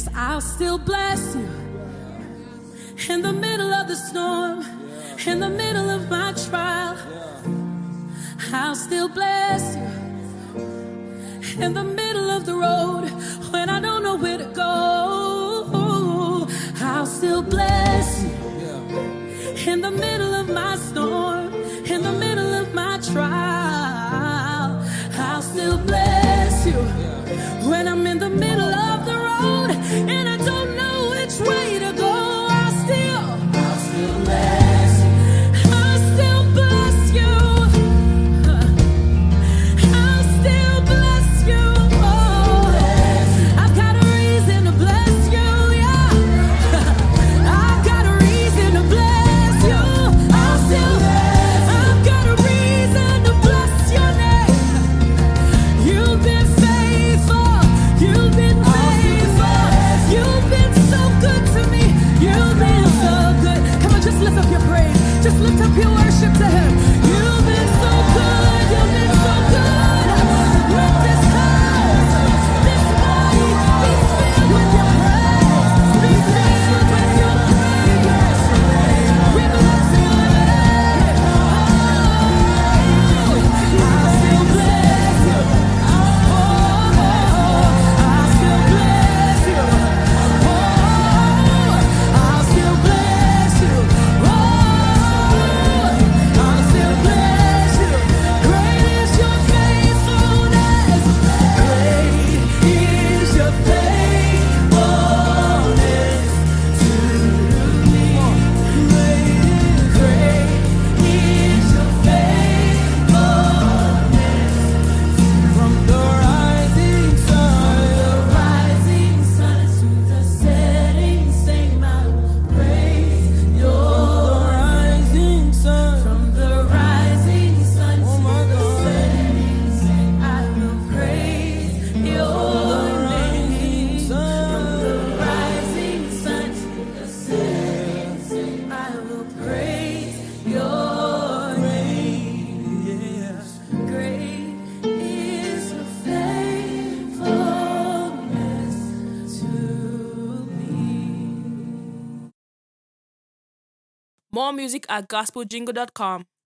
I'll still bless you in the middle of the storm, in the middle of my trial. I'll still bless you in the middle of the road when I don't know where to go. I'll still bless you in the middle of my storm, in the middle of my trial. I'll still bless you when I'm in the middle of the road and I don't know which way to go. I'll still bless you. I'll still bless you. I'll still bless you. Oh, I've got a reason to bless you, yeah. I've got a reason to bless you. I've got a reason to bless your name. You've been faithful. You've been faithful. You've been so good to me. You've been so good. Come on, just lift up your praise. Just lift up your worship to Him. You've been so good. You've been so good. Let this house, this body be filled with your praise. Be filled with your praise. We bless your name. I'll still bless you. I'll still bless you. I'll still bless you. I'll still bless you. Great is your faithfulness. Great is your faithfulness to me. Great is your faithfulness. From the rising sun to the setting sun, I will praise your rising sun. From the rising sun to the setting sun, I will praise your name. From the rising sun to the setting sun, I will praise your name. Great is your faithfulness to me. More music at gospeljingle.com.